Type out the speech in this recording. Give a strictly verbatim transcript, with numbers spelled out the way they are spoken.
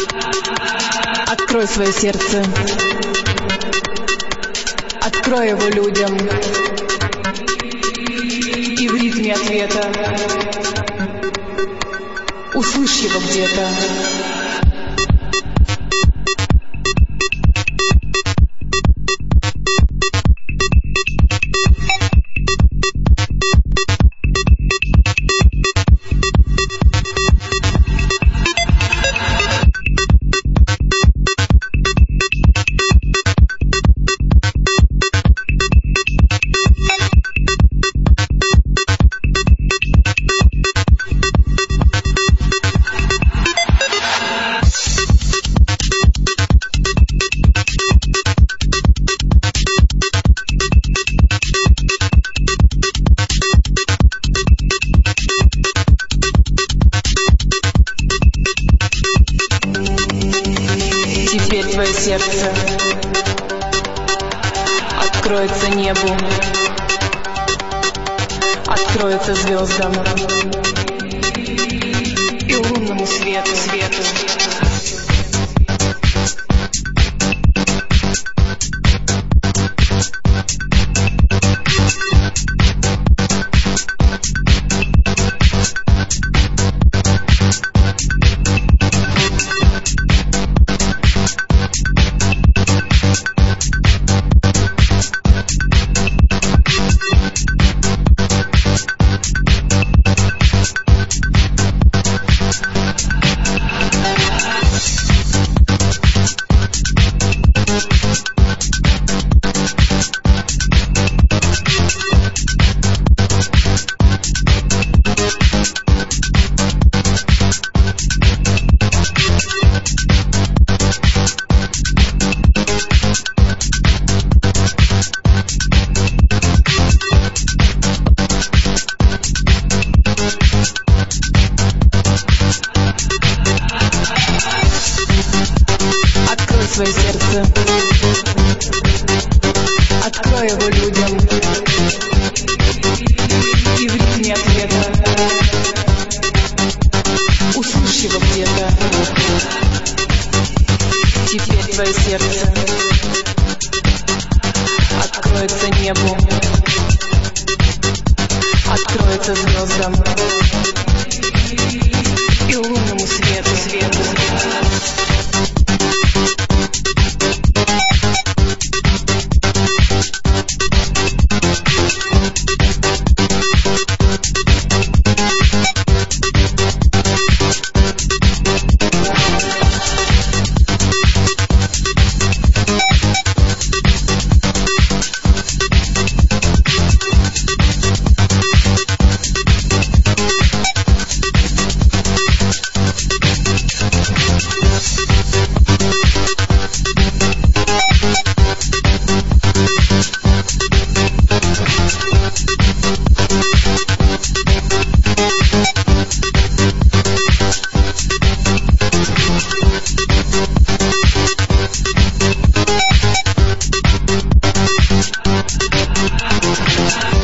Открой свое сердце, открой его людям, и в ритме ответа услышь его где-то. Теперь твое сердце откроется небу, откроется звездам и лунному свету, свету. Открой свое сердце, открой его людям, и в ритме ответа услышь его где-то. Теперь твое сердце откроется небу, откроется звездам и лунному свету, свету. We'll be right back.